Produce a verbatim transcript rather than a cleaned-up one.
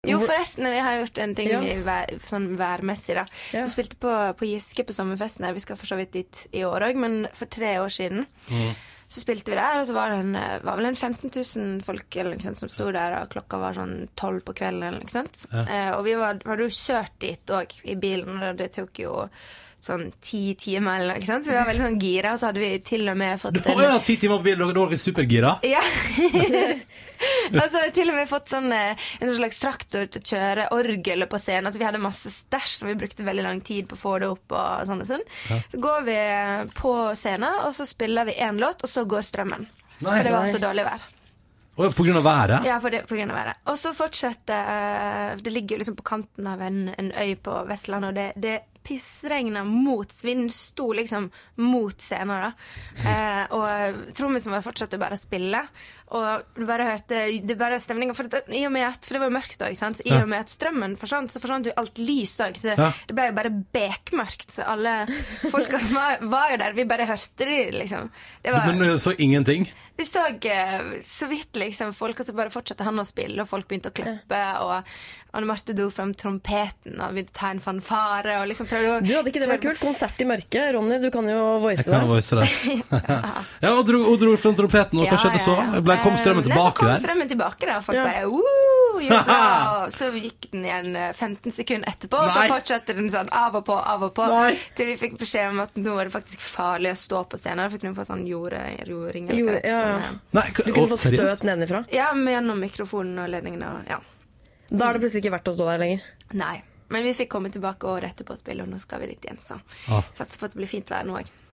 Jo, forresten, vi har gjort en ting Ja. i vær, sånn værmessig da. Ja. Vi spilte på, på Giske på sommerfesten her. Vi skal for så vidt dit i år også, men for tre år siden Mm. så spilte vi der, og så var det en, var vel en femten tusen folk eller noe sånt, som stod der, og klokka var sånn tolv på kvelden eller noe sånt. Ja. Eh, og vi var, hadde jo kjørt dit også i bilen, og det tok jo sånn ti timer eller noe, ikke sant? Så vi var veldig sånn gira, og så hadde vi til og med fått Å ja, ti timer på bil, da var dere supergira. Ja. Og så har vi til og med fått sånn, eh, en slags traktor til å kjøre orgel på scenen. Altså, vi hadde masse stæsj som vi brukte veldig lang tid på å få det opp og sånn og sånn. Ja. Så går vi på scenen, og så spiller vi en låt, og så går strømmen. Nei. For det var Nei. så dårlig vær. Å, på grunn av været? Ja, for, det, for grunn av været. Og så fortsetter eh, Det ligger jo liksom på kanten av en, en øy på Vestlandet, og det, det pissregnet mot Vinden sto liksom mot scenen da. Eh, og trommisen var fortsatte bare å spille, og du bare hørte det bare stemningen, for det, i og med at, for det var jo mørkt da, ikke sant? Så i og med at strømmen forsvant, så forsvant jo alt lys da, så Ja. det ble jo bare bekmørkt, så alle folk var, var jo der, vi bare hørte de liksom. Det var, Men du så ingenting? vi så eh, så vidt liksom folk, og så bare fortsatte han å spille, og folk begynte å klappe, og Anne Marte dro frem trompeten og begynte å ta en fanfare, og liksom prøvde å... Du, hadde ikke det vært kult? Konsert i mørket. Ronny, du kan jo voice Jeg kan det. voice det. Ja, og dro, og dro frem trompeten, og hva skjedde så? Ble, kom strømmen Eh, tilbake Nei, så kom der? strømmen tilbake da, folk Ja. bare «Woo!» gjorde bra, og så gikk den igjen eh, femten sekunder etterpå, og så Nei. fortsatte den sånn av og på, av og på, Nei. til vi fikk beskjed om at nå var det faktisk farlig å stå på scenen. Da fikk noen få sånn jorde, jordring, eller Jo, hva det heter, ja, sånn, ja. eh, Nei, k- Du kunne å, få seriøst? støt nedenifra. ja, men gjennom mikrofonen og ledningene, og ja. Da er det plutselig ikke verdt å stå der lenger. Nei, men vi fikk komme tilbake året etterpå og spille, og nå skal vi dit igjen, så Ah. satser på at det blir fint vær nå også.